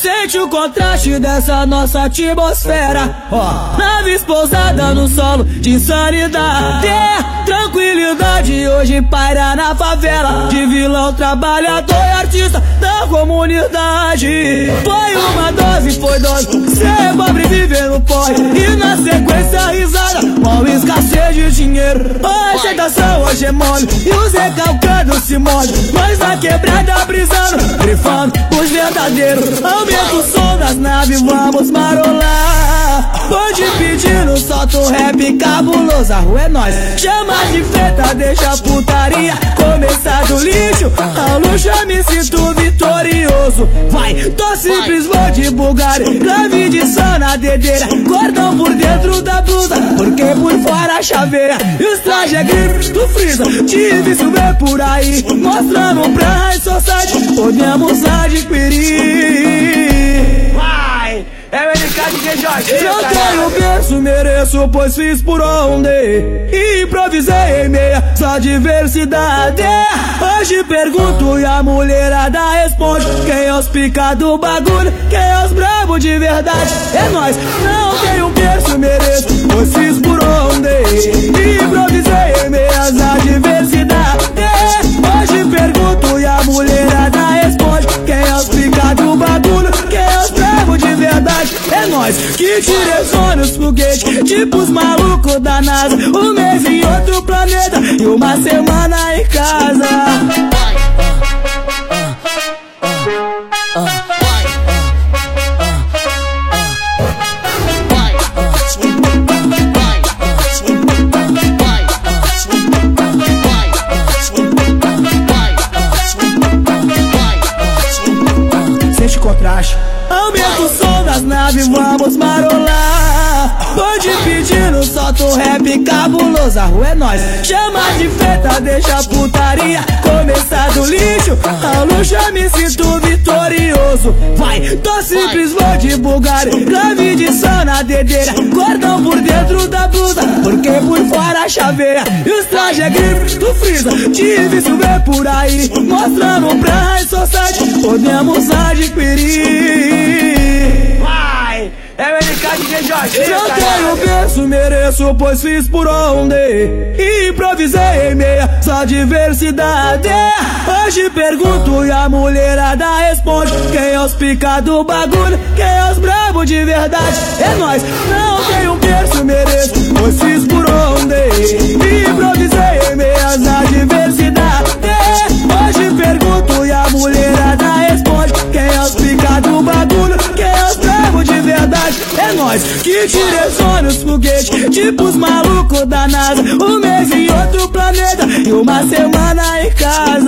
Sente o contraste dessa nossa atmosfera, ó. Naves pousadas no solo de sanidade. Tranquilidade hoje paira na favela, de vilão, trabalhador e artista da comunidade. Foi uma dose, foi dose, ser pobre viver no porre, e na sequência risada, com escassez de dinheiro. A aceitação hoje é mole, e os recalcados se molham. Nós na quebrada brisando, grifando os verdadeiros. Aumenta o som das naves, vamos marolar. Pode pedindo, solta o rap cabuloso. A rua é nós, chama de feta, deixa a putaria começar do lixo ao luxo, eu me sinto vitorioso. Vai, tô simples, vou de Bulgari, grave de som na dedeira, cordão por dentro da blusa, porque por fora a chaveira. E os trajes é grifo do Freeza, difícil ver por aí, mostrando pra High Society, podemos adquirir. Vai, é o NK DJ Jorge. Eu tenho berço, mereço, pois fiz por onde, e improvisei em meia só diversidade. Hoje pergunto e a mulherada responde, quem é os pica do bagulho, quem é os brabo de verdade. É nóis, não tenho berço, mereço, pois fiz por onde, e improvisei em meia só diversidade. Hoje pergunto e a mulherada responde, quem é os pica do bagulho, quem é os brabo de verdade. É nóis que direciona os foguetes, tipo os malucos da NASA. Um mês em outro planeta e uma semana em casa. Sente o contraste, aumenta o som das naves, vamos marolar. Pode pedindo, solta o rap cabuloso. A rua é nós, chama de feta, deixa a putaria começar do lixo ao luxo, eu me sinto vitorioso. Vai, tô simples, vou de Bulgari, grave de som na dedeira, cordão por dentro da blusa, porque por fora a chaveira. E os trajes é grifo do Freeza, difícil ver por aí, mostrando pra High Society, podemos adquirir. Vai, é o NK DJ Jorge. Eu tenho berço, mereço, pois fiz por onde, e improvisei em meia só diversidade. Hoje pergunto e a mulherada responde, quem é os pica do bagulho, quem é os brabo de verdade. É nóis, não tenho berço, mereço, pois fiz por onde, e improvisei em meia só diversidade. Hoje pergunto e a mulherada responde, quem é os pica do bagulho, quem é os brabo de verdade. É nóis que direciona os foguetes, tipo os malucos da NASA. Um mês em outro planeta e uma semana em casa.